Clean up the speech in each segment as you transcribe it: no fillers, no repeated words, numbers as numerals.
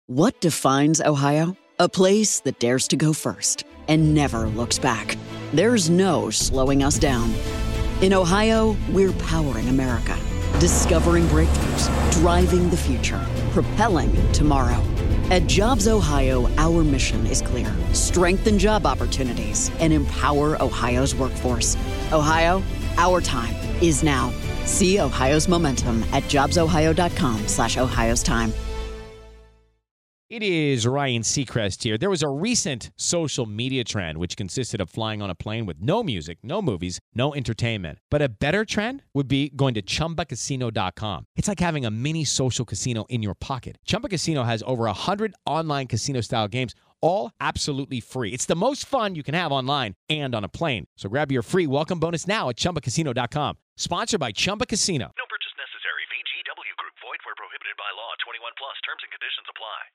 What defines Ohio? A place that dares to go first and never looks back. There's no slowing us down. In Ohio, we're powering America, discovering breakthroughs, driving the future, propelling tomorrow. At Jobs Ohio, our mission is clear: strengthen job opportunities and empower Ohio's workforce. Ohio, our time is now. See Ohio's momentum at jobsohio.com/Ohio's time. It is Ryan Seacrest here. There was a recent social media trend which consisted of flying on a plane with no music, no movies, no entertainment. But a better trend would be going to ChumbaCasino.com. It's like having a mini social casino in your pocket. Chumba Casino has over 100 online casino-style games, all absolutely free. It's the most fun you can have online and on a plane. So grab your free welcome bonus now at ChumbaCasino.com. Sponsored by Chumba Casino. No purchase necessary. VGW Group. Void where prohibited by law. 21 plus. Terms and conditions apply.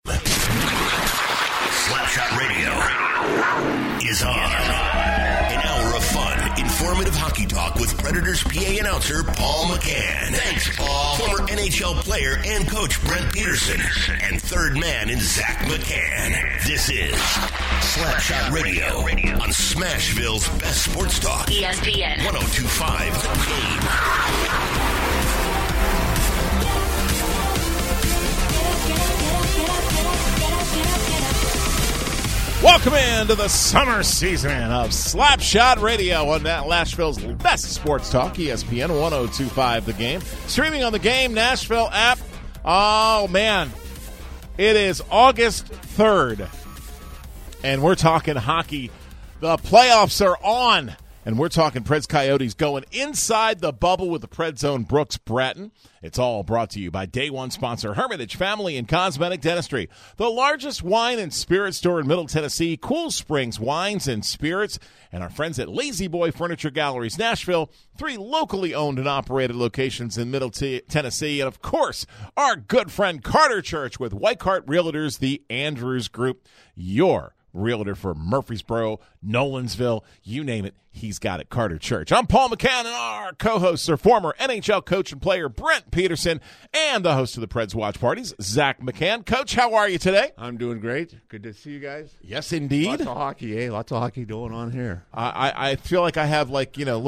Slapshot Radio is on. An hour of fun, informative hockey talk with Predators PA announcer Paul McCann. Thanks, Paul. Former NHL player and coach Brent Peterson. And third man in Zach McCann. This is Slapshot Radio on Smashville's best sports talk. ESPN 102.5 The Game. Welcome into the summer season of Slapshot Radio on Nashville's best sports talk, ESPN 102.5 The Game. Streaming on the Game Nashville app. Oh, man. It is August 3rd, and we're talking hockey. The playoffs are on, and we're talking Preds Coyotes going inside the bubble with the Preds own Brooks Bratton. It's all brought to you by Day One sponsor Hermitage Family and Cosmetic Dentistry, the largest wine and spirit store in Middle Tennessee, Cool Springs Wines and Spirits, and our friends at Lazy Boy Furniture Galleries Nashville, 3 locally owned and operated locations in Middle Tennessee, and of course, our good friend Carter Church with White Cart Realtors, the Andrews Group, your realtor for Murfreesboro, Nolensville, you name it, he's got it. Carter Church. I'm Paul McCann, and our co-hosts are former NHL coach and player Brent Peterson and the host of the Preds Watch Parties, Zach McCann. Coach, how are you today? I'm doing great. Good to see you guys. Yes, indeed. Lots of hockey, eh? Lots of hockey going on here. I feel like I have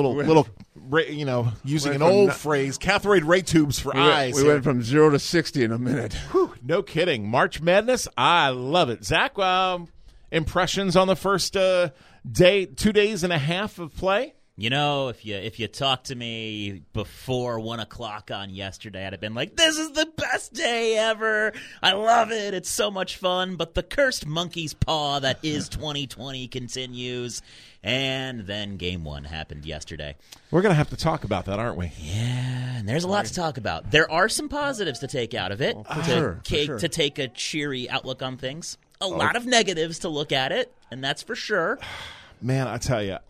using an old phrase, cathode ray tubes for eyes. We went from 0 to 60 in a minute. Whew, no kidding. March Madness, I love it. Zach, impressions on the first day, 2 days and a half of play? You know, if you talked to me before 1 o'clock on yesterday, I'd have been like, this is the best day ever. I love it. It's so much fun. But the cursed monkey's paw that is 2020 continues. And then Game 1 happened yesterday. We're going to have to talk about that, aren't we? Yeah, and there's a lot to talk about. There are some positives to take out of it, to take a cheery outlook on things. A lot of negatives to look at it, and that's for sure. Man, I tell you,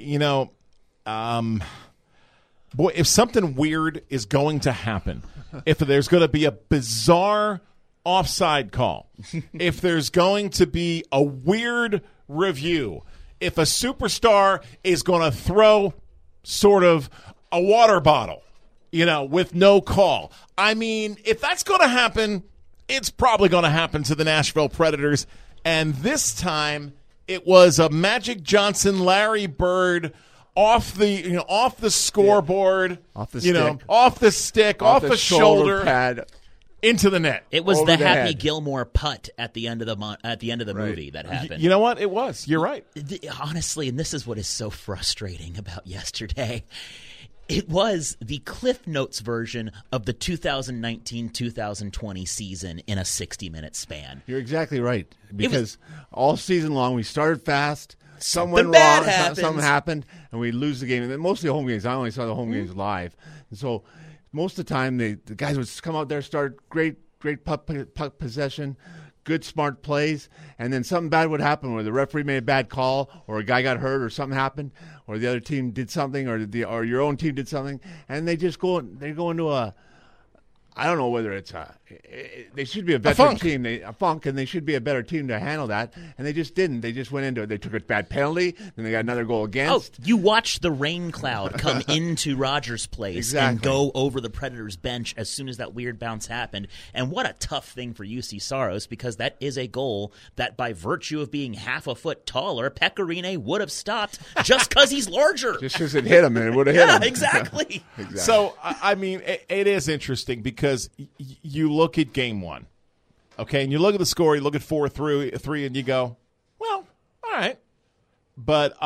boy, if something weird is going to happen, if there's going to be a bizarre offside call, if there's going to be a weird review, if a superstar is going to throw sort of a water bottle, with no call, I mean, if that's going to happen, it's probably going to happen to the Nashville Predators. And this time, it was a Magic Johnson, Larry Bird off the scoreboard, off the stick, off the shoulder pad, into the net. It was the Happy Gilmore putt at the end of the movie that happened. You know what? It was. You're right. Honestly, and this is what is so frustrating about yesterday. It was the Cliff Notes version of the 2019-2020 season in a 60-minute span. You're exactly right. Because all season long we started fast, something bad happened. Something happened, and we lose the game. And mostly home games. I only saw the home games live. And so most of the time the guys would come out there, start great puck possession, good, smart plays, and then something bad would happen where the referee made a bad call or a guy got hurt or something happened or the other team did something or your own team did something, and they just go into a I don't know whether it's they should be a better team. A funk, and they should be a better team to handle that. And they just didn't. They just went into it. They took a bad penalty, then they got another goal against. Oh, you watched the rain cloud come into Rogers Place and go over the Predators' bench as soon as that weird bounce happened. And what a tough thing for UC Saros, because that is a goal that, by virtue of being half a foot taller, Pecorine would have stopped just because he's larger. Just because it hit him, and it would have hit him. Yeah, exactly. So, I mean, it is interesting because you look at game one, okay, and you look at the score, you look at 4-3, and you go, well, all right. But,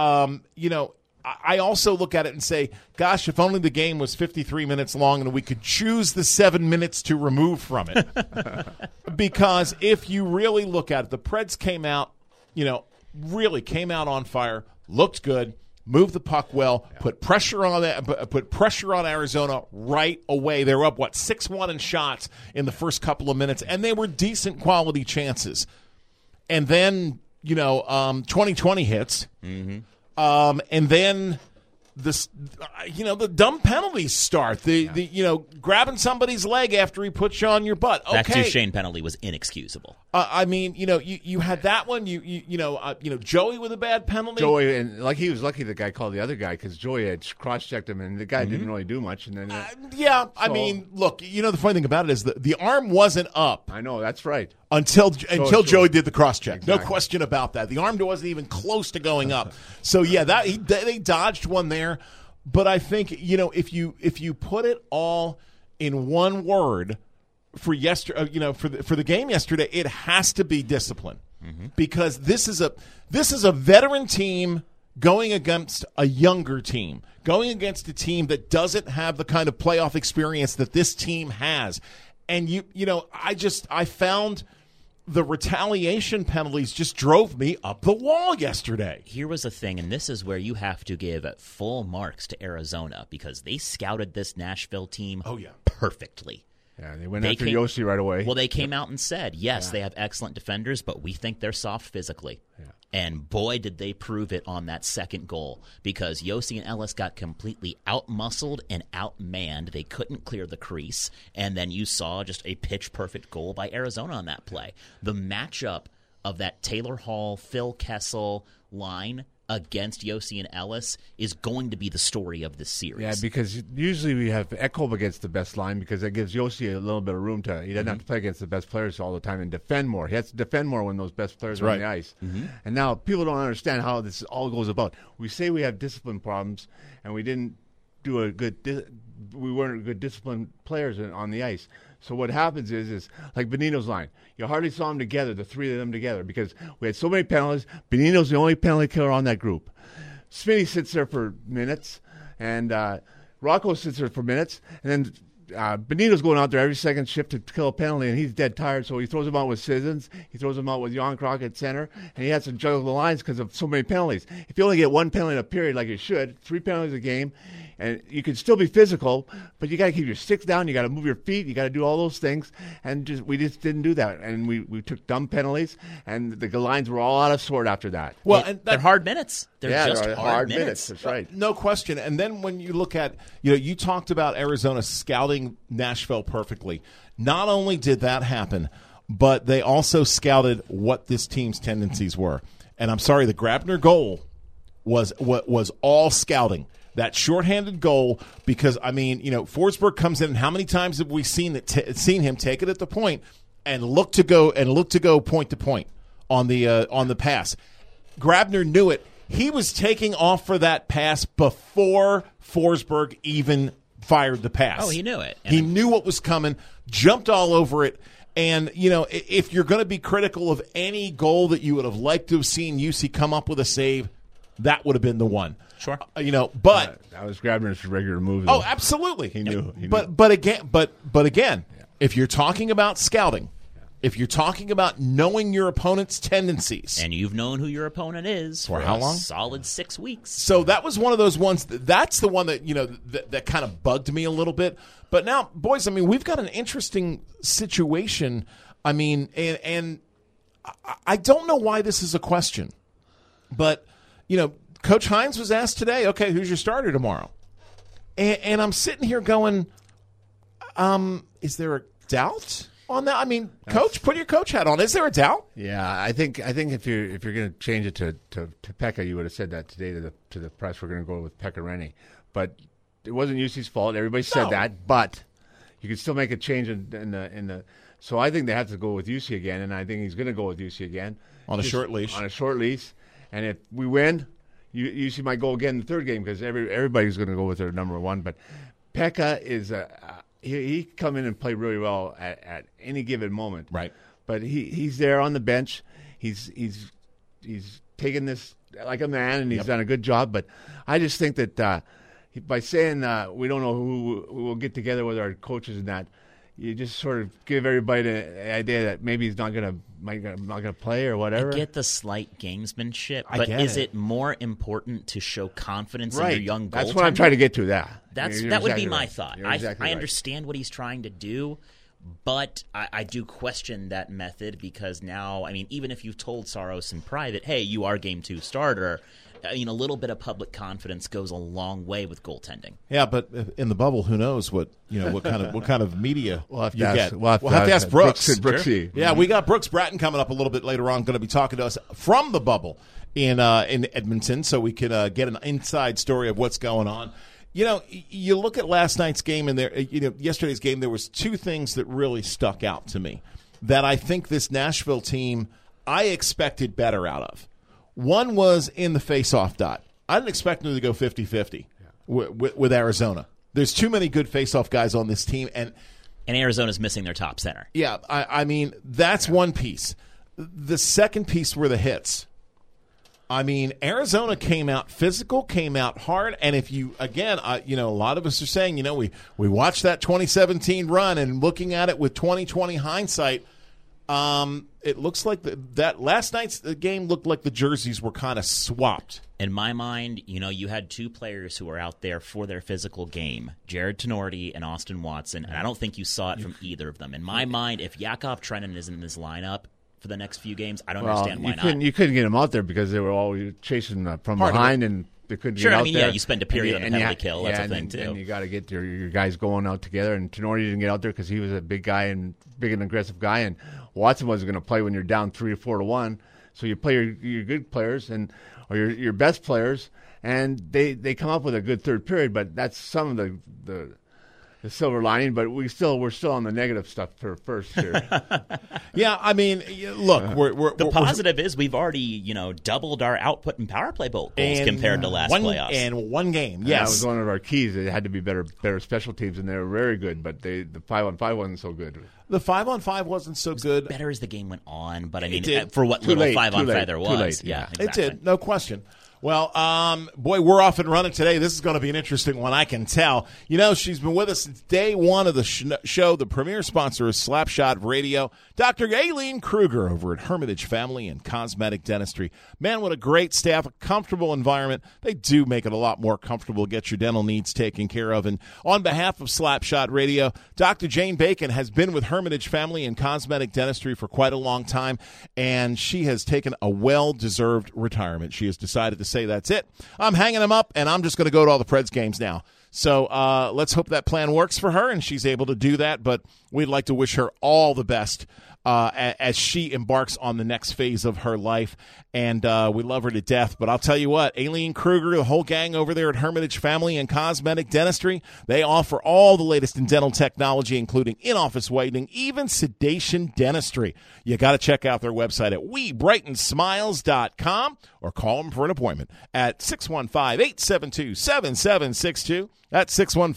I also look at it and say, gosh, if only the game was 53 minutes long and we could choose the 7 minutes to remove from it. Because if you really look at it, the Preds came out, really came out on fire, looked good, moved the puck well, put pressure on Arizona right away. They were up 6-1 in shots in the first couple of minutes, and they were decent quality chances. And then 2020 hits, and then the dumb penalties start. The grabbing somebody's leg after he puts you on your butt. Okay. That Duchesne penalty was inexcusable. You had that one. Joey with a bad penalty. Joey, and he was lucky the guy called the other guy, because Joey had cross-checked him, and the guy didn't really do much. And then, look, the funny thing about it is the arm wasn't up. I know, that's right. Until Joey did the cross-check. Exactly. No question about that. The arm wasn't even close to going up. So they dodged one there. But I think if you put it all in one word for yesterday, for the game yesterday, it has to be discipline, because this is a veteran team going against a younger team, going against a team that doesn't have the kind of playoff experience that this team has, and I found the retaliation penalties just drove me up the wall yesterday. Here was the thing, and this is where you have to give full marks to Arizona, because they scouted this Nashville team perfectly. Yeah, they went after Yossi right away. Well, they came out and said, yes, they have excellent defenders, but we think they're soft physically. Yeah. And boy, did they prove it on that second goal, because Yossi and Ellis got completely out-muscled and out-manned. They couldn't clear the crease, and then you saw just a pitch-perfect goal by Arizona on that play. The matchup of that Taylor Hall, Phil Kessel line against Yossi and Ellis is going to be the story of this series. Yeah, because usually we have Ekholm against the best line, because it gives Yossi a little bit of room he doesn't have to play against the best players all the time and defend more. He has to defend more when those best players are on the ice. And now people don't understand how this all goes about. We say we have discipline problems, and we didn't do we weren't good disciplined players on the ice. So what happens is like Benino's line. You hardly saw them together, the three of them together, because we had so many penalties. Benino's the only penalty killer on that group. Smitty sits there for minutes, and Rocco sits there for minutes, and then Benito's going out there every second shift to kill a penalty, and he's dead tired, so he throws him out with Sissons. He throws him out with Jan Krok at center, and he has to juggle the lines because of so many penalties. If you only get one penalty in a period like you should, 3 penalties a game, and you can still be physical, but you got to keep your sticks down, you got to move your feet, you got to do all those things, and we just didn't do that. And we took dumb penalties, and the lines were all out of sort after that. Well, and they're hard minutes. They're just hard minutes. That's right. No question. And then when you look at, you talked about Arizona scouting Nashville perfectly. Not only did that happen, but they also scouted what this team's tendencies were. And I'm sorry, the Grabner goal was all scouting. That shorthanded goal, because Forsberg comes in, and how many times have we seen him take it at the point and look to go point to point on the pass? Grabner knew it. He was taking off for that pass before Forsberg even fired the pass. Oh, he knew it. He knew what was coming, jumped all over it. And, if you're going to be critical of any goal that you would have liked to have seen UC come up with a save, that would have been the one. Sure. But that was Grabner's regular move. Though. Oh, absolutely. He knew. But again, if you're talking about scouting, if you're talking about knowing your opponent's tendencies, and you've known who your opponent is for how long? Solid 6 weeks. So that was one of those ones. That's the one that that kind of bugged me a little bit. But now, boys, we've got an interesting situation. And I don't know why this is a question, but Coach Hines was asked today, okay, who's your starter tomorrow? And I'm sitting here going, Is there a doubt on that? I mean, Coach, put your coach hat on. Is there a doubt? Yeah, I think if you're going to change it to Pekka, you would have said that today to the press. We're going to go with Pekka Rinne, but it wasn't UC's fault. Everybody said that, but you could still make a change in the. So I think they have to go with UC again, and I think he's going to go with UC again On a short leash. On a short leash, and if we win, UC might go again in the third game because everybody's going to go with their number one. But Pekka is he come in and play really well at any given moment. Right. But he's there on the bench. He's taken this like a man, and he's done a good job. But I just think that by saying we don't know who will get together with our coaches and that, you just sort of give everybody the idea that maybe he's not going to play or whatever. I get the slight gamesmanship, I but get is it. it more important to show confidence in your young goaltender? That's what I'm trying to get to. That That would exactly be my right. thought. You're I exactly right. understand what he's trying to do, but I do question that method because now, I mean, even if you've told Saros in private, hey, you are game 2 starter, I mean, a little bit of public confidence goes a long way with goaltending. Yeah, but in the bubble, who knows what kind of media We'll have to you ask, get. We'll have to ask Brooks. Brooksy. Yeah, we got Brooks Bratton coming up a little bit later on, going to be talking to us from the bubble in Edmonton, so we can get an inside story of what's going on. You know, you look at last night's game and yesterday's game, there was two things that really stuck out to me that I think this Nashville team I expected better out of. One was in the face-off dot. I didn't expect them to go 50-50 with Arizona. There's too many good face-off guys on this team, and Arizona's missing their top center. yeah, I mean, that's one piece. The second piece were the hits. I mean, Arizona came out physical, came out hard, and if you, again, a lot of us are saying, we watched that 2017 run, and looking at it with 2020 hindsight, it looks like that last night's game looked like the jerseys were kind of swapped. In my mind, you had two players who were out there for their physical game, Jared Tenorti and Austin Watson, and I don't think you saw it from either of them. In my mind, if Yakov Trenin isn't in this lineup for the next few games, I don't understand why not. You couldn't get them out there because they were all chasing from behind and they couldn't get out there. Yeah, you spend a period on the penalty kill. That's a thing, too. And you got to get your guys going out together. And Tenorti didn't get out there because he was a big guy and big and aggressive guy. And Watson wasn't going to play when you're down 3 or 4-1. So you play your good players or your best players, and they come up with a good third period. But that's some of the silver lining. But we're still on the negative stuff for first here. Yeah, I mean, look, the positive is we've already doubled our output in power play goals compared to last playoffs. And one game, yes, that was one of our keys. It had to be better special teams, and they were very good. But the 5-on-5 wasn't so good. The 5-on-5 wasn't so good. Better as the game went on, but I mean, for what little 5-on-5 there was, late, yeah, exactly. It did, no question. Well, boy, we're off and running today. This is going to be an interesting one, I can tell. She's been with us since day one of the show. The premier sponsor is Slapshot Radio. Dr. Aileen Kruger over at Hermitage Family and Cosmetic Dentistry. Man, what a great staff, a comfortable environment. They do make it a lot more comfortable to get your dental needs taken care of. And on behalf of Slapshot Radio, Dr. Jane Bacon has been with Hermitage Family and Cosmetic Dentistry for quite a long time, and she has taken a well-deserved retirement. She has decided to say that's it. I'm hanging them up, and I'm just going to go to all the Preds games now. So let's hope that plan works for her and she's able to do that. But we'd like to wish her all the best as she embarks on the next phase of her life. And we love her to death. But I'll tell you what, Aileen Kruger, the whole gang over there at Hermitage Family and Cosmetic Dentistry, they offer all the latest in dental technology, including in-office whitening, even sedation dentistry. You got to check out their website at WeBrightenSmiles.com or call them for an appointment at 615-872-7762. That's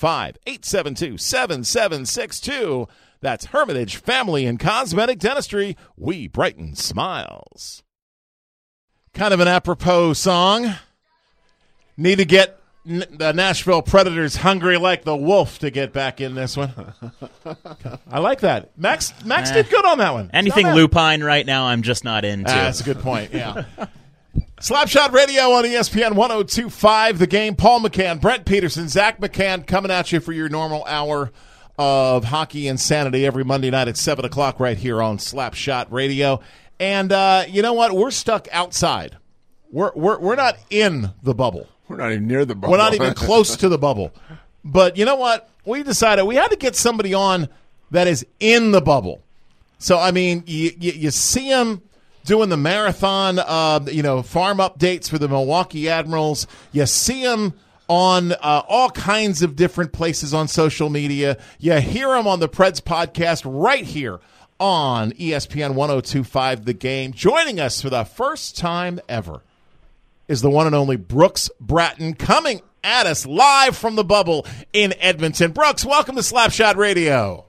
615-872-7762. That's Hermitage Family and Cosmetic Dentistry. We brighten smiles. Kind of an apropos song. Need to get the Nashville Predators hungry like the wolf to get back in this one. I like that. Max did good on that one. Anything lupine right now, I'm just not into. That's a good point, yeah. Slapshot Radio on ESPN 102.5 The Game. Paul McCann, Brent Peterson, Zach McCann coming at you for your normal hour of hockey insanity every Monday night at 7 o'clock right here on Slapshot Radio. And you know what? We're stuck outside. We're not in the bubble. We're not even near the bubble. We're not even close to the bubble. But you know what? we decided we had to get somebody on that is in the bubble. So, I mean, you see him doing the marathon, farm updates for the Milwaukee Admirals. You see him on all kinds of different places on social media. You hear him on the Preds podcast right here on ESPN 102.5 The Game. Joining us for the first time ever is the one and only Brooks Bratton, coming at us live from the bubble in Edmonton. Brooks, welcome to Slapshot Radio.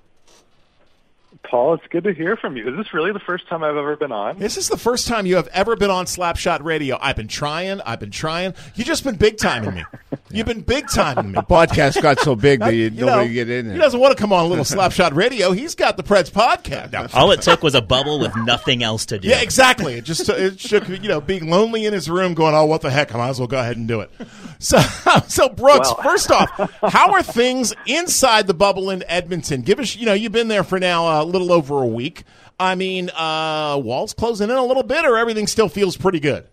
Paul, it's good to hear from you. Is this really the first time I've ever been on? This is the first time you have ever been on Slapshot Radio. I've been trying. You've just been big-timing me. You've been big-timing me. The podcast got so big that nobody get in there. He doesn't want to come on a little Slapshot Radio. He's got the Preds podcast. No. All it took was a bubble with nothing else to do. Yeah, exactly. It shook, being lonely in his room going, oh, what the heck, I might as well go ahead and do it. So Brooks, first off, how are things inside the bubble in Edmonton? Give us, you've been there for now a little over a week. I mean, walls closing in a little bit, or everything still feels pretty good?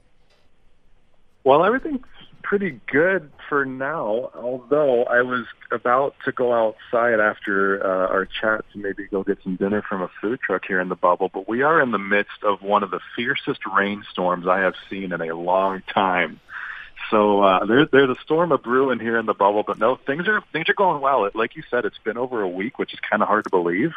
Well, everything's pretty good for now, although I was about to go outside after our chat to maybe go get some dinner from a food truck here in the bubble, but we are in the midst of one of the fiercest rainstorms I have seen in a long time. So there's a storm of brewing here in the bubble, but no, things are going well. Like you said, it's been over a week, which is kind of hard to believe.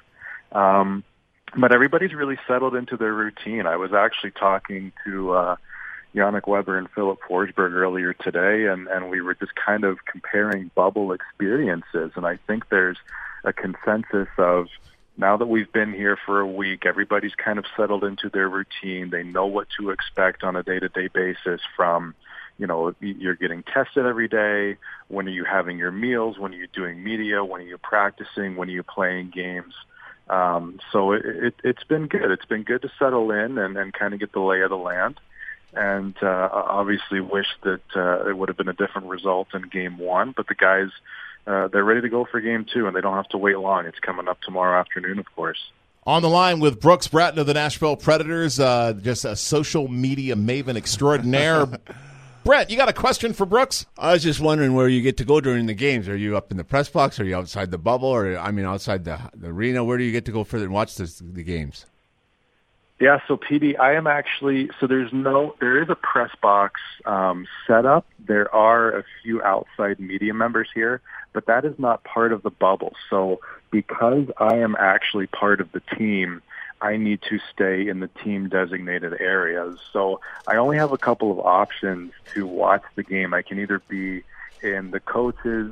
But everybody's really settled into their routine. I was actually talking to Yannick Weber and Philip Forsberg earlier today, and we were just kind of comparing bubble experiences. And I think there's a consensus of, now that we've been here for a week, everybody's kind of settled into their routine. They know what to expect on a day-to-day basis from, you're getting tested every day. When are you having your meals? When are you doing media? When are you practicing? When are you playing games? So it's been good. It's been good to settle in and kind of get the lay of the land. And obviously wish that it would have been a different result in Game 1. But the guys, they're ready to go for Game 2, and they don't have to wait long. It's coming up tomorrow afternoon, of course. On the line with Brooks Bratton of the Nashville Predators, just a social media maven extraordinaire. Brett, you got a question for Brooks? I was just wondering where you get to go during the games. Are you up in the press box? Are you outside the bubble? Or, outside the arena? Where do you get to go further and watch the games? Yeah, so PD, I am actually, there is a press box set up. There are a few outside media members here, but that is not part of the bubble. So because I am actually part of the team, I need to stay in the team designated areas. So I only have a couple of options to watch the game. I can either be in the coaches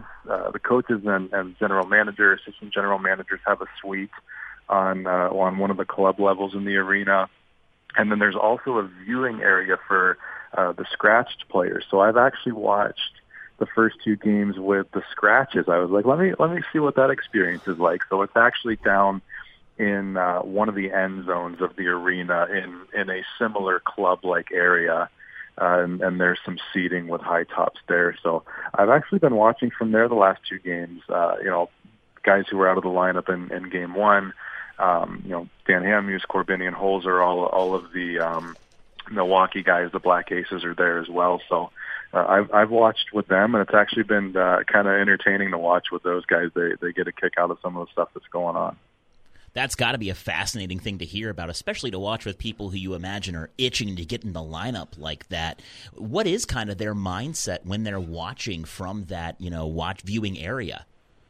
and general manager, assistant general managers have a suite on one of the club levels in the arena. And then there's also a viewing area for the scratched players. So I've actually watched the first two games with the scratches. I was like, let me see what that experience is like. So it's actually down in one of the end zones of the arena in a similar club-like area, and there's some seating with high tops there. So I've actually been watching from there the last two games. Guys who were out of the lineup in Game 1, Dan Hamhuis, Corbinian, Holzer, all of the Milwaukee guys, the Black Aces are there as well. So I've watched with them, and it's actually been kind of entertaining to watch with those guys. They get a kick out of some of the stuff that's going on. That's got to be a fascinating thing to hear about, especially to watch with people who you imagine are itching to get in the lineup like that. What is kind of their mindset when they're watching from that, viewing area?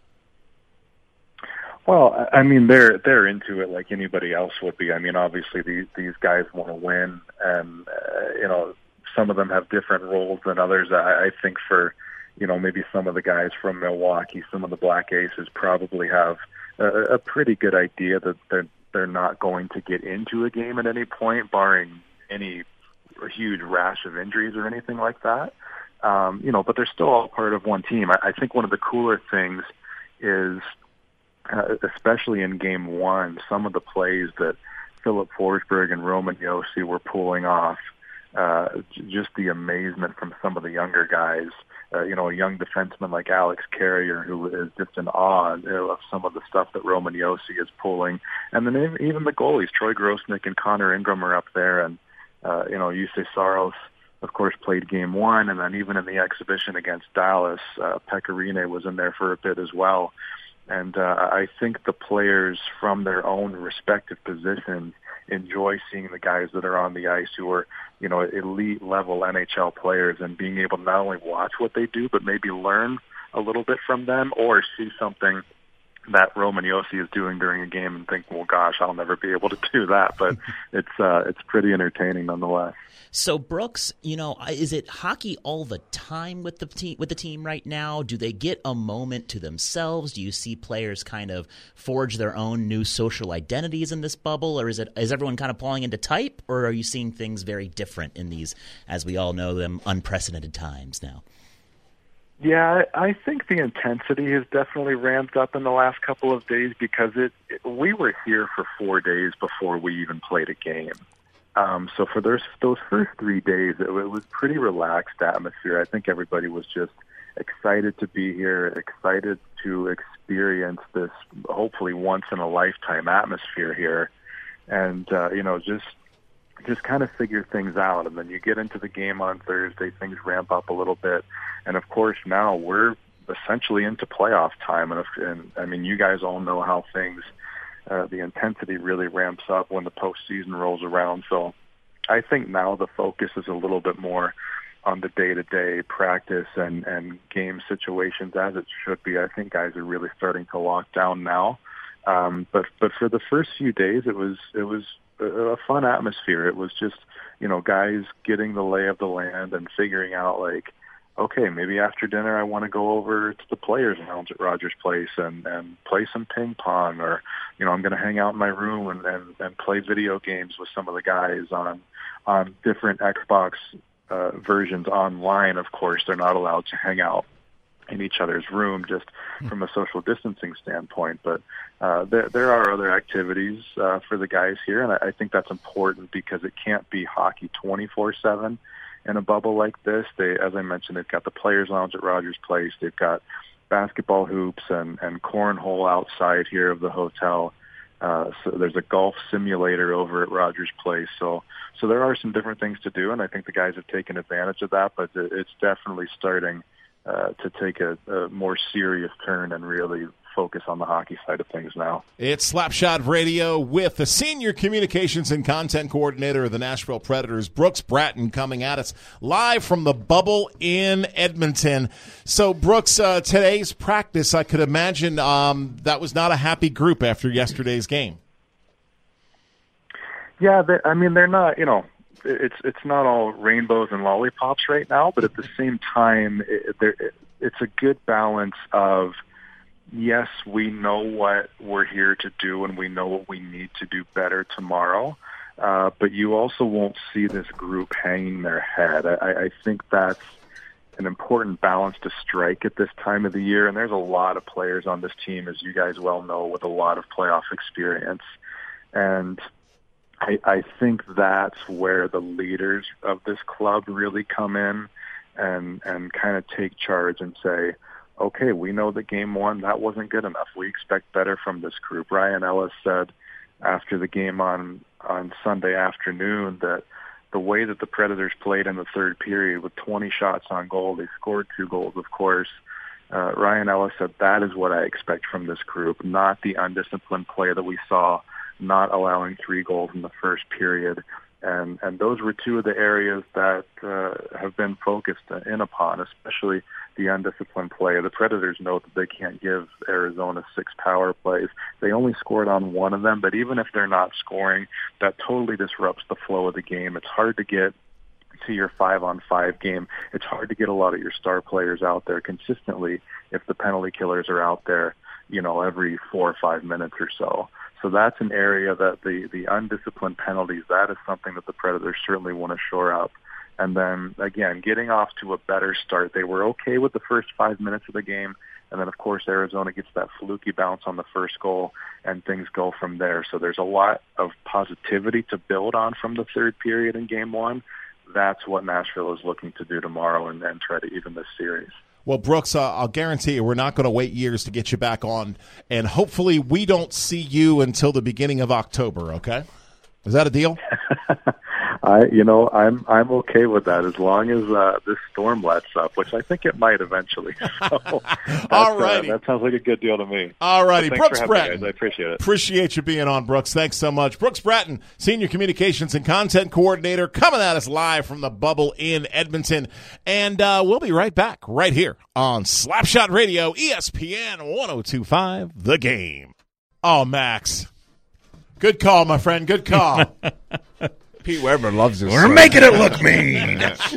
Well, I mean, they're into it like anybody else would be. I mean, obviously these guys want to win, and some of them have different roles than others. I think for maybe some of the guys from Milwaukee, some of the Black Aces probably have a pretty good idea that they're not going to get into a game at any point, barring any huge rash of injuries or anything like that. But they're still all part of one team. I think one of the cooler things is, especially in Game 1, some of the plays that Philip Forsberg and Roman Josi were pulling off, just the amazement from some of the younger guys. A young defenseman like Alex Carrier, who is just in awe of some of the stuff that Roman Josi is pulling. And then even the goalies, Troy Grosnick and Connor Ingram are up there. And, Jussi Saros, of course, played Game 1. And then even in the exhibition against Dallas, Pekka Rinne was in there for a bit as well. And I think the players from their own respective positions enjoy seeing the guys that are on the ice who are, elite level NHL players, and being able to not only watch what they do, but maybe learn a little bit from them, or see something that Roman Josi is doing during a game and think, well, gosh, I'll never be able to do that. But it's pretty entertaining nonetheless. So, Brooks, is it hockey all the time with the team right now? Do they get a moment to themselves? Do you see players kind of forge their own new social identities in this bubble, or is everyone kind of falling into type, or are you seeing things very different in these, as we all know them, unprecedented times now? Yeah, I think the intensity has definitely ramped up in the last couple of days, because we were here for 4 days before we even played a game. So for those first 3 days, it was pretty relaxed atmosphere. I think everybody was just excited to be here, excited to experience this hopefully once-in-a-lifetime atmosphere here, and just kind of figure things out. And then you get into the game on Thursday, things ramp up a little bit. And, of course, now we're essentially into playoff time. And I mean, you guys all know how things, the intensity really ramps up when the postseason rolls around. So I think now the focus is a little bit more on the day-to-day practice and game situations, as it should be. I think guys are really starting to lock down now. But for the first few days, it was a fun atmosphere. It was just, guys getting the lay of the land and figuring out, like, okay, maybe after dinner I want to go over to the Players Lounge at Rogers Place and play some ping pong, or, I'm going to hang out in my room and play video games with some of the guys on different Xbox versions online. Of course, they're not allowed to hang out in each other's room just from a social distancing standpoint. But there are other activities for the guys here, and I think that's important, because it can't be hockey 24/7 in a bubble like this. As I mentioned, they've got the Players Lounge at Rogers Place. They've got basketball hoops and cornhole outside here of the hotel. So there's a golf simulator over at Rogers Place. So there are some different things to do, and I think the guys have taken advantage of that, but it's definitely starting to take a more serious turn and really focus on the hockey side of things now. It's Slapshot Radio with the Senior Communications and Content Coordinator of the Nashville Predators, Brooks Bratton, coming at us live from the bubble in Edmonton. So, Brooks, today's practice, I could imagine that was not a happy group after yesterday's game. Yeah, they're not, it's not all rainbows and lollipops right now, but at the same time, it's a good balance of, yes, we know what we're here to do and we know what we need to do better tomorrow, but you also won't see this group hanging their head. I think that's an important balance to strike at this time of the year, and there's a lot of players on this team, as you guys well know, with a lot of playoff experience. And I think that's where the leaders of this club really come in and kind of take charge and say, okay, we know that game one, that wasn't good enough. We expect better from this group. Ryan Ellis said after the game on Sunday afternoon that the way that the Predators played in the third period with 20 shots on goal, they scored 2 goals, of course. Ryan Ellis said that is what I expect from this group, not the undisciplined play that we saw, not allowing 3 goals in the first period. And those were 2 of the areas that have been focused in upon, especially the undisciplined play. The Predators know that they can't give Arizona 6 power plays. They only scored on 1 of them, but even if they're not scoring, that totally disrupts the flow of the game. It's hard to get to your 5-on-5 game. It's hard to get a lot of your star players out there consistently if the penalty killers are out there, every 4 or 5 minutes or so. So that's an area that the undisciplined penalties, that is something that the Predators certainly want to shore up. And then, again, getting off to a better start. They were okay with the first 5 minutes of the game, and then, of course, Arizona gets that fluky bounce on the first goal, and things go from there. So there's a lot of positivity to build on from the third period in Game 1. That's what Nashville is looking to do tomorrow and try to even this series. Well, Brooks, I'll guarantee you we're not going to wait years to get you back on, and hopefully we don't see you until the beginning of October, okay? Is that a deal? I'm okay with that as long as this storm lets up, which I think it might eventually. So all righty. That sounds like a good deal to me. All righty. So Brooks for having me, Bratton. guys. I appreciate it. Appreciate you being on, Brooks. Thanks so much. Brooks Bratton, Senior Communications and Content Coordinator, coming at us live from the Bubble in Edmonton. And we'll be right back right here on Slapshot Radio, ESPN 102.5, The Game. Oh, Max. Good call, my friend. Good call. Pete Weber loves this. We're making it look mean.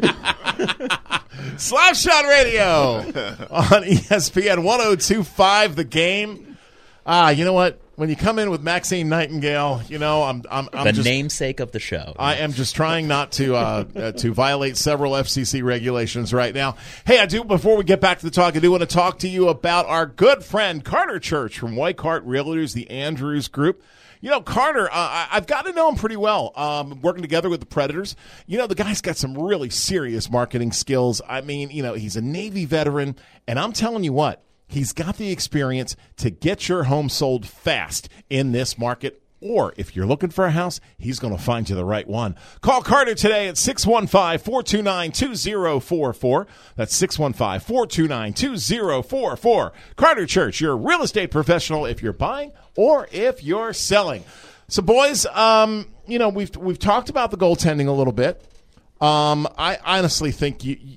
Slapshot Radio on ESPN 102.5, The Game. You know what? When you come in with Maxine Nightingale, I'm the just, namesake of the show. I am just trying not to violate several FCC regulations right now. Hey, before we get back to the talk, I do want to talk to you about our good friend Carter Church from White Cart Realtors, the Andrews Group. Carter, I've got to know him pretty well, working together with the Predators. The guy's got some really serious marketing skills. I mean, he's a Navy veteran, and I'm telling you what, he's got the experience to get your home sold fast in this market. Or if you're looking for a house, he's going to find you the right one. Call Carter today at 615-429-2044. That's 615-429-2044. Carter Church, your real estate professional if you're buying or if you're selling. So, boys, we've talked about the goaltending a little bit. I honestly think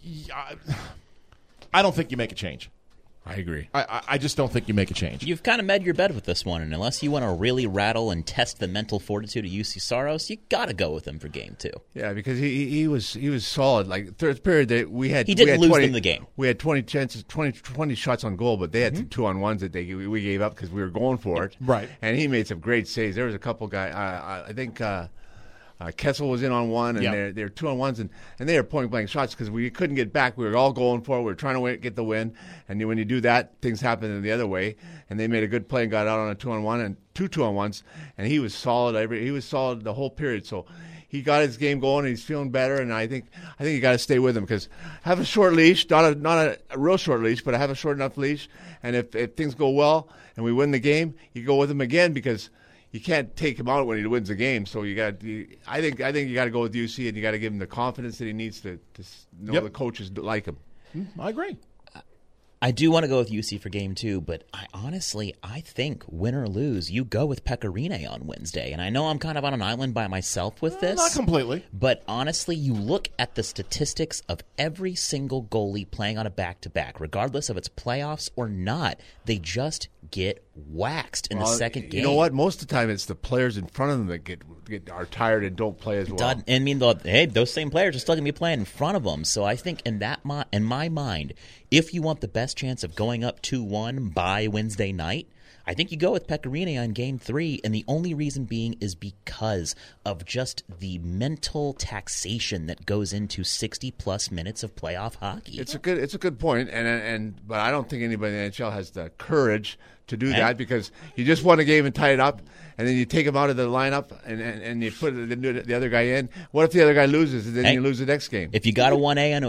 I don't think you make a change. I agree. I just don't think you make a change. You've kind of made your bed with this one, and unless you want to really rattle and test the mental fortitude of UC Saros, you got to go with him for game 2. Yeah, because he was solid. Like third period, we had didn't lose them the game. We had 20 chances, 20 shots on goal, but they had some 2-on-1s that we gave up because we were going for it. Right. And he made some great saves. There was a couple guys. I think. Kessel was in on one, and they're 2-on-1s, and they were point-blank shots because we couldn't get back. We were all going for it. We were trying to get the win, and when you do that, things happen in the other way. And they made a good play and got out on a 2-on-1 and 2 2-on-1s, and he was solid. He was solid the whole period. So he got his game going, and he's feeling better. And I think you got to stay with him because have a short leash, not a real short leash, but I have a short enough leash. And if things go well and we win the game, you go with him again because you can't take him out when he wins the game. So I think you got to go with UC, and you got to give him the confidence that he needs to know the coaches like him. I agree. I do want to go with UC for game 2, but I think win or lose, you go with Pecorine on Wednesday. And I know I'm kind of on an island by myself with this. Not completely. But honestly, you look at the statistics of every single goalie playing on a back-to-back, regardless of it's playoffs or not, they just get waxed in the second game. You know what? Most of the time, it's the players in front of them that are tired and don't play as well. I mean, those same players are still going to be playing in front of them. So I think in my mind, if you want the best chance of going up 2-1 by Wednesday night, I think you go with Pecorine on Game 3, and the only reason being is because of just the mental taxation that goes into 60-plus minutes of playoff hockey. It's a good point, but I don't think anybody in the NHL has the courage to do that because you just won a game and tie it up, and then you take him out of the lineup and you put the other guy in. What if the other guy loses and then you lose the next game? If you got a 1 in a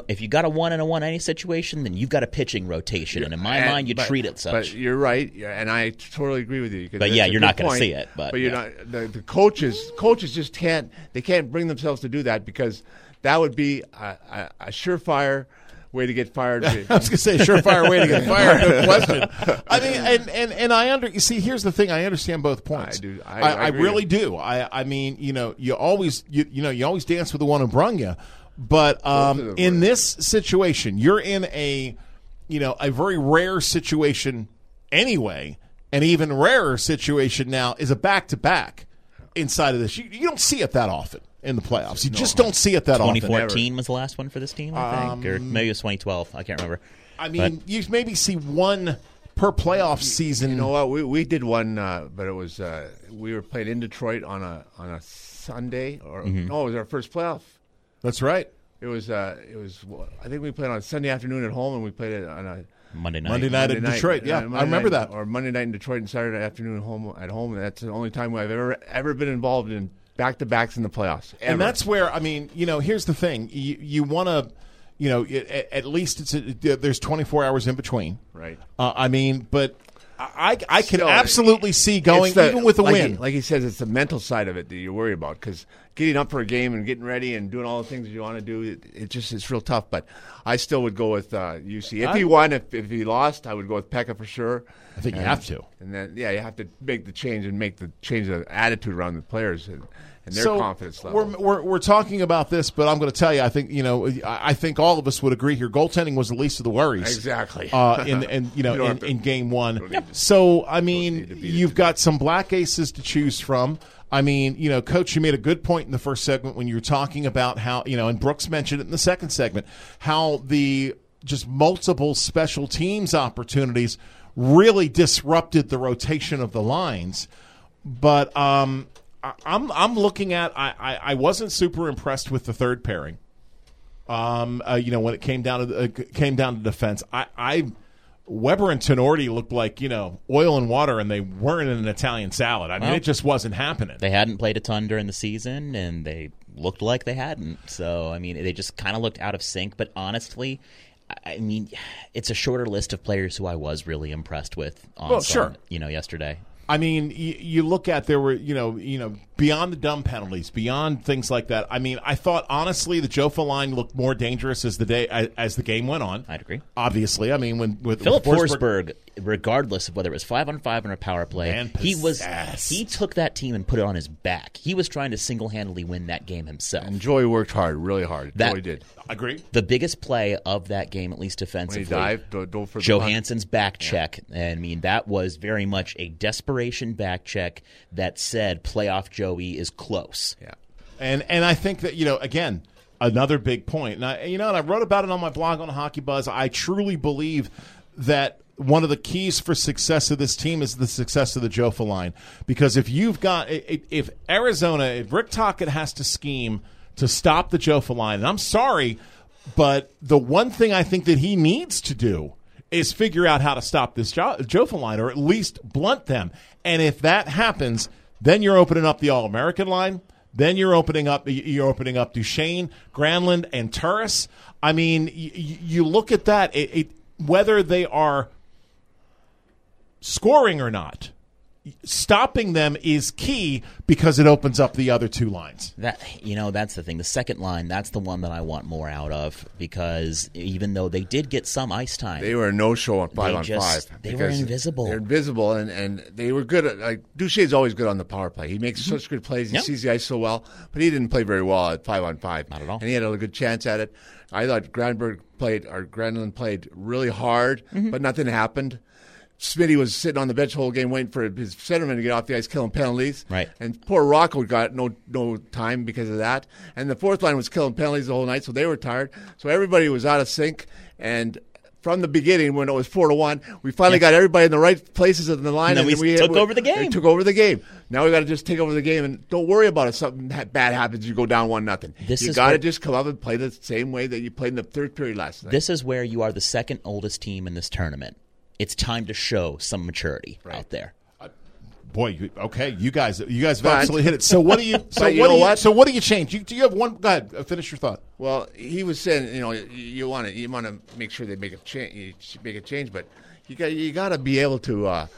1A situation, then you've got a pitching rotation, and in my mind, you treat it such. But you're right, and I totally agree with you. But you're not going to see it. But you're not. The coaches just can't bring themselves to do that because that would be a surefire way to get fired. I was going to say surefire way to get fired. No question. I mean, and you see, here's the thing. I understand both points. I do. I really do. I mean, you always dance with the one who brung you. But in this situation, you're in a very rare situation anyway. An even rarer situation now is a back-to-back inside of this. You don't see it that often in the playoffs. You just don't see it that often. 2014 was the last one for this team, I think. Or maybe it was 2012. I can't remember. I mean, you maybe see one per playoff season. You know what? We did one, but it was we were playing in Detroit on a Sunday. No, it was our first playoff. That's right. It was. I think we played on Sunday afternoon at home, and we played it on a Monday night in Detroit. Yeah, I remember that. Or Monday night in Detroit and Saturday afternoon at home. And that's the only time I've ever been involved in back-to-backs in the playoffs. Ever. And that's where, I mean, here's the thing. You want to, at least there's 24 hours in between. Right. I mean, but I can absolutely see going even with a win. Like he says, it's the mental side of it that you worry about, because getting up for a game and getting ready and doing all the things you want to do, it's real tough. But I still would go with UC. If he won, if he lost, I would go with Pekka for sure. I think you have to. And then, you have to make the change and change the attitude around the players and their confidence level. We're talking about this, but I'm going to tell you, I think I think all of us would agree here. Goaltending was the least of the worries. Exactly. In game one. So I mean, you've got some black aces to choose from. I mean, Coach, you made a good point in the first segment when you were talking about how, and Brooks mentioned it in the second segment, how the just multiple special teams opportunities really disrupted the rotation of the lines. But I'm looking at I wasn't super impressed with the third pairing. When it came down to defense, Weber and Tenorti looked like oil and water, and they weren't in an Italian salad. I mean, it just wasn't happening. They hadn't played a ton during the season, and they looked like they hadn't. So I mean, they just kind of looked out of sync. But honestly, I mean, it's a shorter list of players who I was really impressed with. Yesterday. I mean, you look at there were beyond the dumb penalties, beyond things like that. I mean, I thought honestly the Jofa line looked more dangerous as the game went on. I'd agree. Obviously, I mean with Philip Forsberg, regardless of whether it was 5-on-5 or a power play, he took that team and put it on his back. He was trying to single-handedly win that game himself. And Joey worked hard, really hard. Joey did. Agree. The biggest play of that game, at least defensively, when he dived, Johansson's back check. I mean, that was very much a desperation back check that said playoff Joey is close. Yeah. And I think that, again, another big point. And I wrote about it on my blog on Hockey Buzz. I truly believe that one of the keys for success of this team is the success of the Jofa line. Because if Rick Tocchet has to scheme to stop the Jofa line, and I'm sorry, but the one thing I think that he needs to do is figure out how to stop this Jofa line, or at least blunt them. And if that happens, then you're opening up the All-American line. Then you're opening up Duchesne, Granlund, and Turris. I mean, you look at that, whether they are scoring or not, stopping them is key because it opens up the other two lines. That's the thing. The second line, that's the one that I want more out of, because even though they did get some ice time, they were a no-show on 5-on-5. They were invisible. They're invisible, and they were good at, Duchesne's always good on the power play. He makes such good plays. He sees the ice so well, but he didn't play very well at 5-on-5. Not at all. And he had a good chance at it. I thought Granlund played really hard, but nothing happened. Smitty was sitting on the bench the whole game waiting for his centerman to get off the ice, killing penalties. Right. And poor Rocco got no time because of that. And the fourth line was killing penalties the whole night, so they were tired. So everybody was out of sync. And from the beginning, when it was 4-1, we finally got everybody in the right places in the line. And then we took over the game. We took over the game. Now we got to just take over the game, and don't worry about it. Something bad happens, you go down 1-0. You got to just come up and play the same way that you played in the third period last night. This is where you are the second oldest team in this tournament. It's time to show some maturity out there. You guys have absolutely hit it. So what do you? So what do you change? Do you have one? Go ahead, finish your thought. Well, he was saying, you want to make sure they make a change, but you got to be able to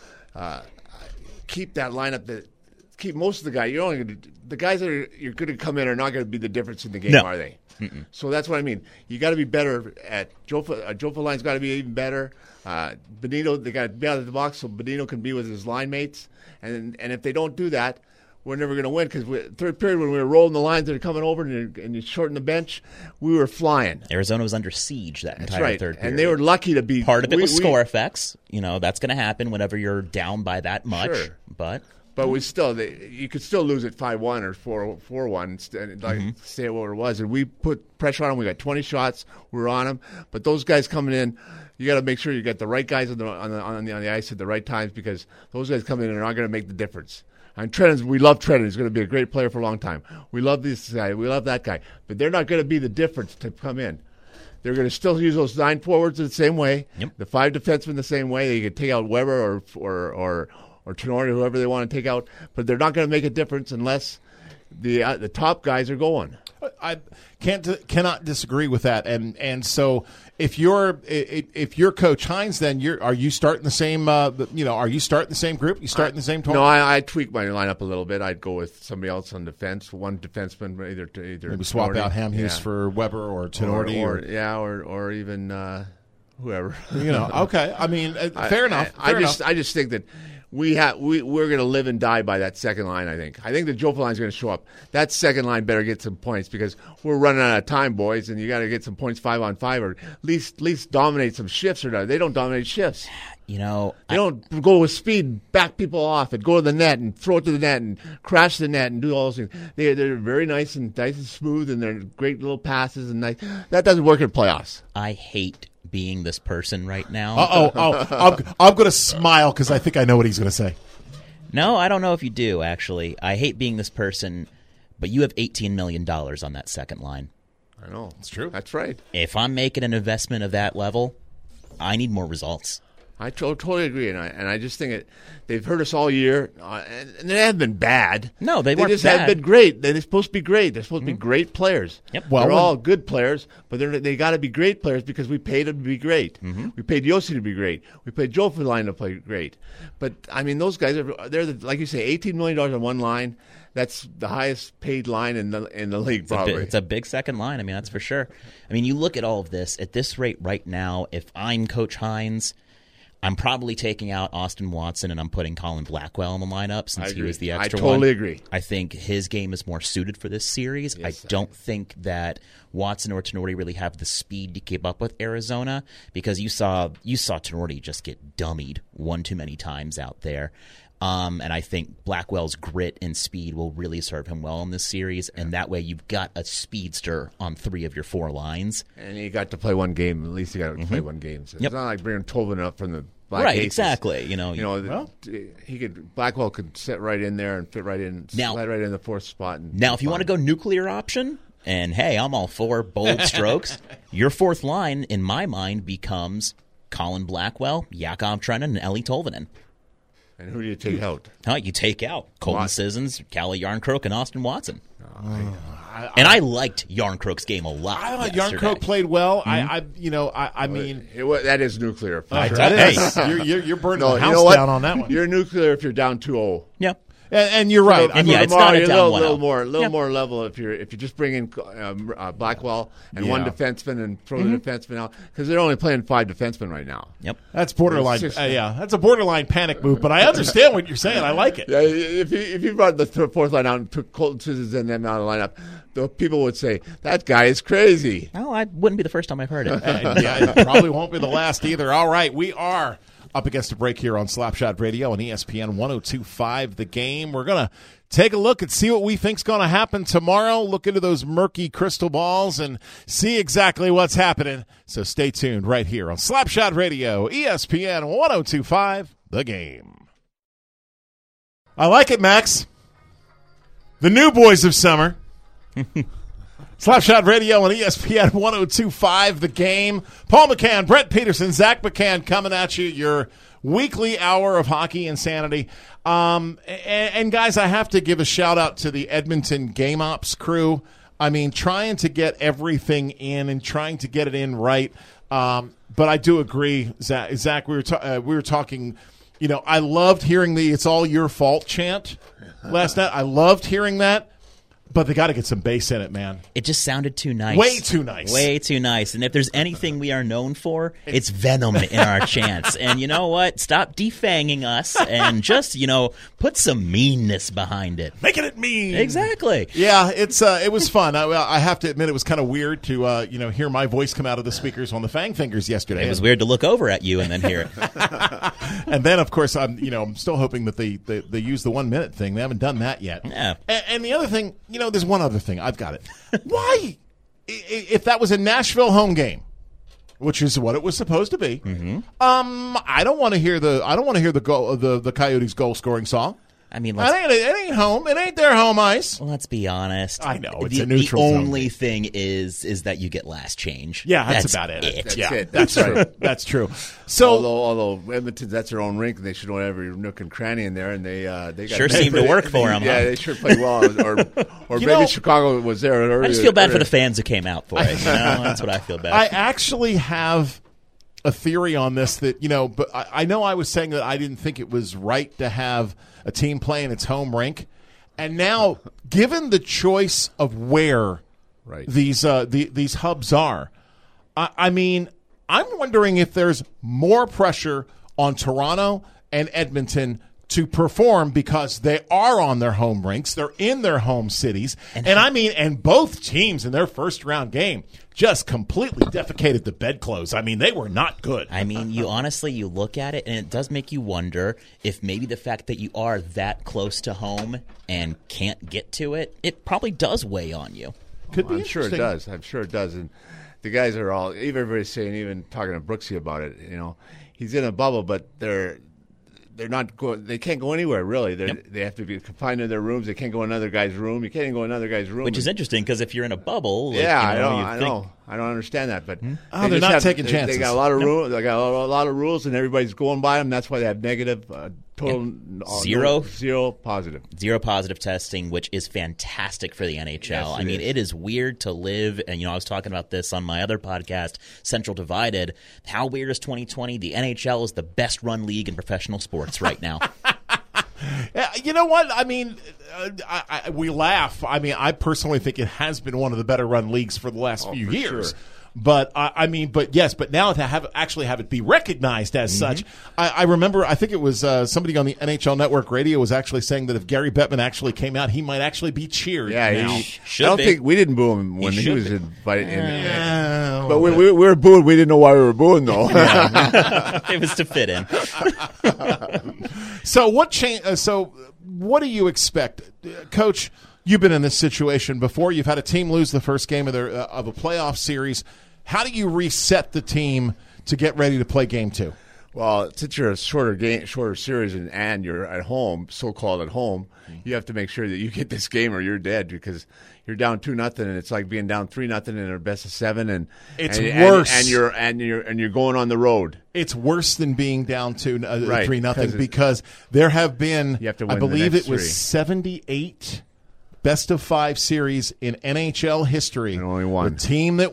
keep that lineup. Keep most of the guys. The guys that you're going to come in are not going to be the difference in the game, are they? Mm-mm. So that's what I mean. You got to be better at Jofa line's got to be even better. Benito, they got to be out of the box so Benito can be with his line mates. And if they don't do that, we're never going to win, because third period when we were rolling the lines that are coming over and you shorten the bench, we were flying. Arizona was under siege that entire third period. And they were lucky to be. Part of it was score effects. That's going to happen whenever you're down by that much. Sure. But we still, you could still lose at 5-1 or 4-1, and stay at what it was. And we put pressure on them. We got 20 shots. We were on them. But those guys coming in, you got to make sure you got the right guys on the ice at the right times, because those guys coming in are not going to make the difference. And Trenton, we love Trenton. He's going to be a great player for a long time. We love this guy. We love that guy. But they're not going to be the difference to come in. They're going to still use those 9 forwards the same way, the 5 defensemen the same way. They could take out Weber or Tenori, whoever they want to take out, but they're not going to make a difference unless the top guys are going. I cannot disagree with that. And so if you're Coach Hines, then are you starting the same? Are you starting the same group? You starting the same tournament? No, I tweak my lineup a little bit. I'd go with somebody else on defense, one defenseman, either maybe swap Tinordi, out Hamhuis for Weber or Tinordi, or even whoever. Okay. I mean, fair enough. I just think that we're going to live and die by that second line. I think the Jofa line is going to show up. That second line better get some points because we're running out of time, boys, and you got to get some points 5-on-5 or at least dominate some shifts. Or they don't dominate shifts. They don't go with speed, back people off, and go to the net and throw it to the net and crash the net and do all those things. They're very nice and smooth, and they're great little passes and nice. That doesn't work in playoffs. I hate being this person right now. I'm going to smile because I think I know what he's going to say. No, I don't know if you do, actually. I hate being this person, but you have $18 million on that second line. I know. It's true. That's right. If I'm making an investment of that level, I need more results. I totally agree, and I just think they've hurt us all year, and they haven't been bad. No, they weren't just bad. haven't been great. They're supposed to be great. They're supposed to be great players. Yep. They're all good players, but they got to be great players because we paid them to be great. Mm-hmm. We paid Yossi to be great. We paid Joe for the line to play great. But I mean, those guys like you say, $18 million on one line. That's the highest paid line in the league, probably. It's a big second line. I mean, that's for sure. I mean, you look at all of this at this rate right now. If I'm Coach Hines, I'm probably taking out Austin Watson and I'm putting Colin Blackwell in the lineup since he was the extra one. I totally agree. I think his game is more suited for this series. Yes, I don't think that Watson or Tinordi really have the speed to keep up with Arizona because you saw Tinordi just get dummied one too many times out there. And I think Blackwell's grit and speed will really serve him well in this series, and that way you've got a speedster on 3 of your 4 lines. And he got to play one game. At least he got to play one game. So it's not like bringing Tobin up from the Black Right, Aces. exactly. Blackwell could sit right in there and fit right in, slide right in the 4th spot. Now, if you want to go nuclear option, and hey, I'm all for bold strokes, your 4th line, in my mind, becomes Colin Blackwell, Yakov Trenin, and Eli Tolvanen. And who do you take out? You take out Colton Sissons, Kalle Järnkrok, and Austin Watson. And I liked Järnkrok's game a lot. I thought Järnkrok played well. Mm-hmm. I mean, that is nuclear. You're burning the house down on that one. You're nuclear if you're down 2-0. Yeah. And you're right. It's not a down little more level if you just bring in Blackwell and one defenseman and throw the defenseman out because they're only playing 5 defensemen right now. Yep, that's borderline. That's a borderline panic move. But I understand what you're saying. I like it. Yeah, if you brought the 4th line out and took Colton Sissons and them out of the lineup, the people would say that guy is crazy. No, I wouldn't be the first time I've heard it. It probably won't be the last either. All right, we are up against a break here on Slapshot Radio and ESPN 102.5 The Game. We're going to take a look and see what we think's going to happen tomorrow. Look into those murky crystal balls and see exactly what's happening. So stay tuned right here on Slapshot Radio, ESPN 102.5 The Game. I like it, Max. The new boys of summer. Slapshot Radio on ESPN 102.5 The Game. Paul McCann, Brett Peterson, Zach McCann coming at you, your weekly hour of hockey insanity. And guys, I have to give a shout-out to the Edmonton Game Ops crew. I mean, trying to get everything in and trying to get it in right. But I do agree, Zach, we were talking, I loved hearing the "It's all your fault" chant last night. I loved hearing that. But they got to get some bass in it, man. It just sounded too nice. Way too nice. Way too nice. And if there's anything we are known for, it's venom in our chants. And you know what? Stop defanging us and just, put some meanness behind it. Making it mean. Exactly. Yeah, it was fun. I have to admit it was kind of weird to hear my voice come out of the speakers on the Fang Fingers yesterday. It was weird to look over at you and then hear it. And then, of course, I'm still hoping that they use the 1 minute thing. They haven't done that yet. Yeah. And the other thing, there's one other thing. I've got it. Why, if that was a Nashville home game, which is what it was supposed to be, I don't want to hear the goal, the Coyotes goal scoring song. I mean, it ain't home. It ain't their home ice. let's be honest. I know, it's a neutral The zone. only thing is that you get last change. Yeah, that's about it. That's yeah, it. that's That's right. That's true. So, although Edmonton, that's their own rink, and they should know every nook and cranny in there, and they got Sure seemed to work for them. Yeah, huh? they sure played well. Or maybe know, Chicago was there earlier. I just feel bad for the fans who came out for it. That's what I feel bad. I actually have a theory on this that, but I know I was saying that I didn't think it was right to have a team play in its home rink. And now, given the choice of where these hubs are, I mean, I'm wondering if there's more pressure on Toronto and Edmonton to perform because they are on their home rinks, they're in their home cities, and both teams in their first round game just completely defecated the bedclothes. I mean, they were not good. I mean, you look at it, and it does make you wonder if maybe the fact that you are that close to home and can't get to it, it probably does weigh on you. Could be I'm sure it interesting. does. I'm sure it does. And the guys are all, everybody's saying, even talking to Brooksy about it, he's in a bubble, but they're not going. They can't go anywhere really. They have to be confined in their rooms. They can't go in another guy's room. You can't even go in another guy's room. Which is interesting because if you're in a bubble, I know. I don't understand that, but they're not taking chances. They got a lot of rules. They got a lot of rules, and everybody's going by them. That's why they have negative, total zero positive. Zero positive testing, which is fantastic for the NHL. Yes, I mean, it is weird to live, and I was talking about this on my other podcast, Central Divided. How weird is 2020? The NHL is the best run league in professional sports right now. You know what? I mean, we laugh. I mean, I personally think it has been one of the better run leagues for the last few years. Sure. But but now to have it be recognized as such, I remember. I think it was somebody on the NHL Network Radio was actually saying that if Gary Bettman actually came out, he might actually be cheered. Yeah, now. I don't think we didn't boo him when he was invited. But we were booing. We didn't know why we were booing though. It was to fit in. So what change? So what do you expect, Coach? You've been in this situation before. You've had a team lose the first game of a playoff series. How do you reset the team to get ready to play game 2? Well, since you're a shorter series, and you're at home, so-called at home, you have to make sure that you get this game or you're dead because you're down 2-0, and it's like being down 3-0 in a best of 7, and it's worse. And you're going on the road. It's worse than being down 3-0 because because there have been, you have to win I believe the next it was 3. 78 best of 5 series in NHL history. And only one. The team that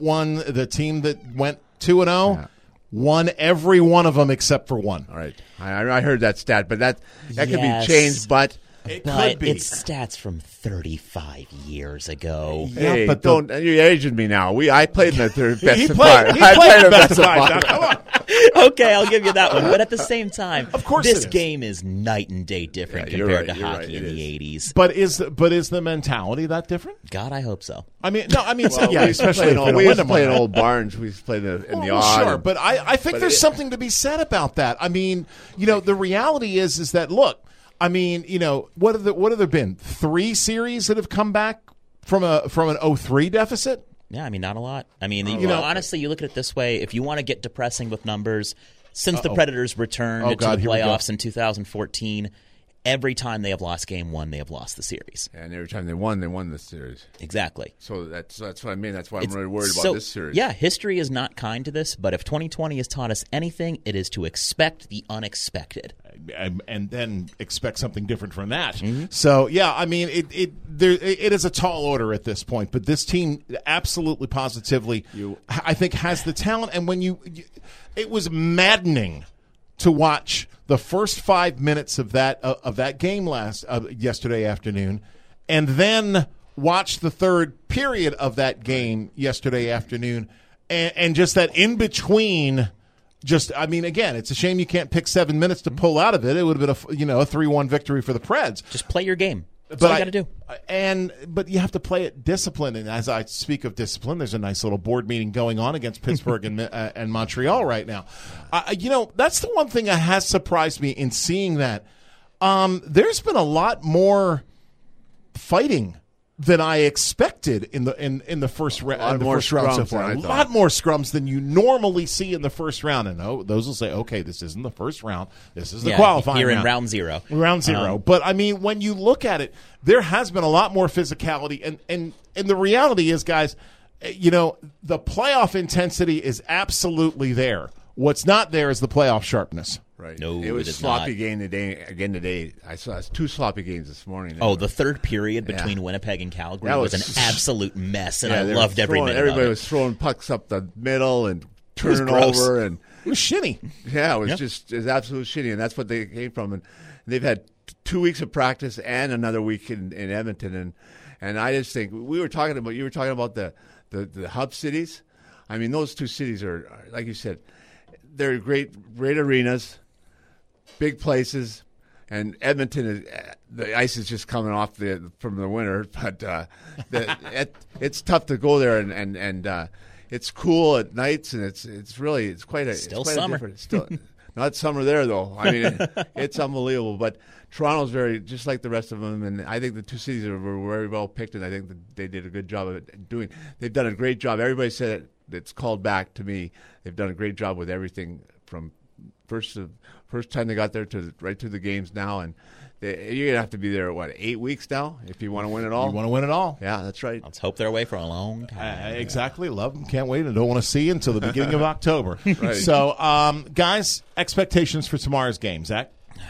went 2-0. Won every one of them except for one. All right, I heard that stat, but that could be changed. But it could be. It's stats from 35 years ago. Hey, but don't you're aging me now. I played in the third best of played 5. He played in best of 5. Now, come on. Okay, I'll give you that one. But at the same time, of course this it is. game is night and day different Yeah, you're compared right, to you're hockey right, in it the is. 80s. But is the mentality that different? God, I hope so. I mean, Well, especially if we used to win play in them. old barns. We used to play in the Well, odd. sure, but I think there's something to be said about that. I mean, the reality is that look, I mean, what have there been 3 series that have come back from an 0-3 deficit? Yeah, I mean, not a lot. I mean, honestly, you look at it this way. If you want to get depressing with numbers, since the Predators returned to the playoffs in 2014, every time they have lost game 1, they have lost the series. And every time they won the series. Exactly. So that's what I mean. That's why I'm really worried about this series. Yeah, history is not kind to this, but if 2020 has taught us anything, it is to expect the unexpected. And then expect something different from that. Mm-hmm. So, yeah, I mean, it is a tall order at this point, but this team absolutely, positively, I think, has the talent. And when it was maddening to watch the first 5 minutes of that game yesterday afternoon, and then watch the third period of that game yesterday afternoon, and just that in between. I mean, again, it's a shame you can't pick 7 minutes to pull out of it. It would have been a 3-1 victory for the Preds. Just play your game. That's all you got to do. But you have to play it disciplined. And as I speak of discipline, there's a nice little board meeting going on against Pittsburgh and Montreal right now. That's the one thing that has surprised me in seeing that. There's been a lot more fighting than I expected in the first round so far. A lot more scrums than you normally see in the first round. And those will say, okay, this isn't the first round. This is the qualifying here round. In round zero. Round zero. But, I mean, when you look at it, there has been a lot more physicality. And the reality is, guys, you know, the playoff intensity is absolutely there. What's not there is the playoff sharpness. Right. No, it was is sloppy not. game today. I saw 2 sloppy games this morning. The third period between Winnipeg and Calgary was an absolute mess, and I loved every minute Everybody of it. was throwing pucks up the middle and turning gross. over, and it was shinny. Yeah, it was absolute shitty, and that's what they came from. And they've had 2 weeks of practice and another week in Edmonton, and I just think you were talking about the hub cities. I mean, those 2 cities are, like you said, they're great arenas, big places, and Edmonton the ice is just coming off from the winter, but it's tough to go there, and it's cool at nights, and it's quite summer. Still not summer there though. I mean, it's unbelievable. But Toronto's just like the rest of them, and I think the 2 cities were very well picked, and I think that they did a good job of doing. They've done a great job. Everybody said it. It's called back to me. They've done a great job with everything from first time they got there to right to the games now, and you're gonna have to be there 8 weeks now if you want to win it all. You want to win it all? Yeah, that's right. Let's hope they're away for a long time. Exactly. Love them. Can't wait. I don't want to see you until the beginning of October. Right. So, guys, expectations for tomorrow's game, Zach?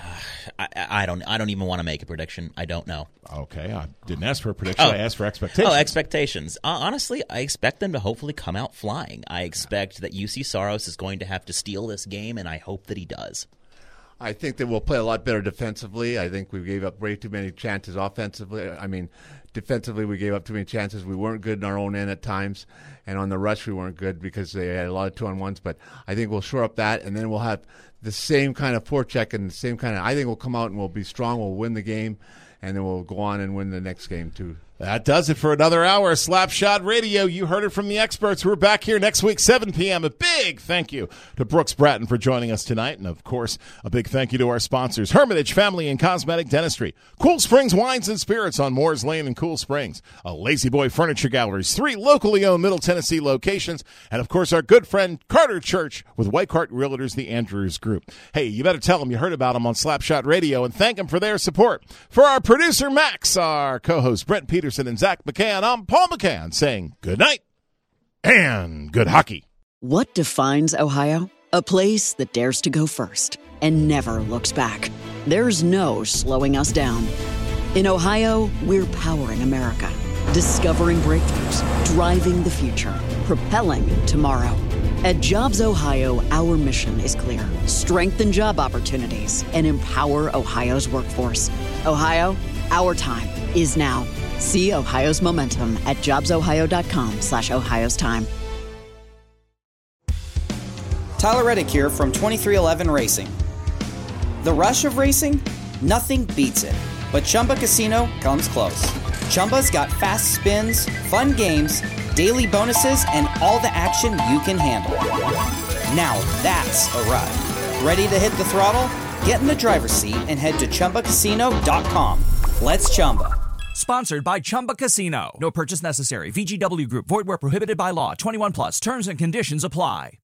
I don't even want to make a prediction. I don't know. Okay, I didn't ask for a prediction. I asked for expectations. Expectations. Honestly, I expect them to hopefully come out flying. I expect that UC Saros is going to have to steal this game, and I hope that he does. I think that we'll play a lot better defensively. I think we gave up way too many chances offensively. I mean, defensively we gave up too many chances. We weren't good in our own end at times, and on the rush we weren't good because they had a lot of 2-on-1s. But I think we'll shore up that, and then we'll have the same kind of forecheck and the same kind of. I think we'll come out and we'll be strong. We'll win the game, and then we'll go on and win the next game too. That does it for another hour of Slapshot Radio. You heard it from the experts. We're back here next week, 7 p.m. A big thank you to Brooks Bratton for joining us tonight. And, of course, a big thank you to our sponsors, Hermitage Family and Cosmetic Dentistry, Cool Springs Wines and Spirits on Moores Lane in Cool Springs, a Lazy Boy Furniture Galleries, 3 locally owned Middle Tennessee locations, and, of course, our good friend Carter Church with White Cart Realtors, the Andrews Group. Hey, you better tell them you heard about them on Slapshot Radio and thank them for their support. For our producer, Max, our co-host, Brent Peterson, and Zach McCann, I'm Paul McCann saying good night and good hockey. What defines Ohio? A place that dares to go first and never looks back. There's no slowing us down. In Ohio, we're powering America, discovering breakthroughs, driving the future, propelling tomorrow. At Jobs Ohio, our mission is clear. Strengthen job opportunities and empower Ohio's workforce. Ohio, our time is now. See Ohio's momentum at jobsohio.com/Ohio's time. Tyler Reddick here from 2311 Racing. The rush of racing? Nothing beats it. But Chumba Casino comes close. Chumba's got fast spins, fun games, daily bonuses, and all the action you can handle. Now that's a ride. Ready to hit the throttle? Get in the driver's seat and head to ChumbaCasino.com. Let's Chumba. Sponsored by Chumba Casino. No purchase necessary. VGW Group. Void where prohibited by law. 21 plus. Terms and conditions apply.